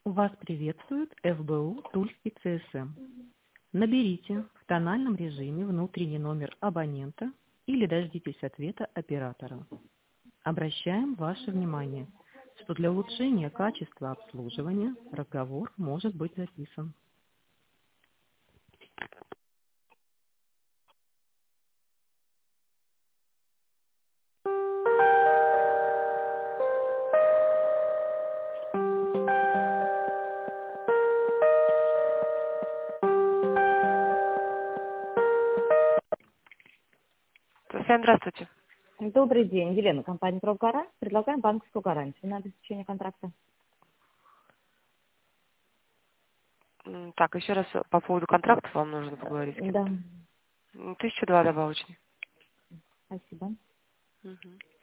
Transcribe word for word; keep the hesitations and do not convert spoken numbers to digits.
Вас приветствует эф бэ у Тульский цэ эс эм. Наберите в тональном режиме внутренний номер абонента или дождитесь ответа оператора. Обращаем ваше внимание, что для улучшения качества обслуживания разговор может быть записан. Всем здравствуйте. Добрый день, Елена, компания «Профгарант». Предлагаем банковскую гарантию на обеспечение контракта. М, Так, еще раз по поводу контракта вам нужно поговорить с Да, кем-то. М, Тысяча два добавочный. спасибо. Мгм.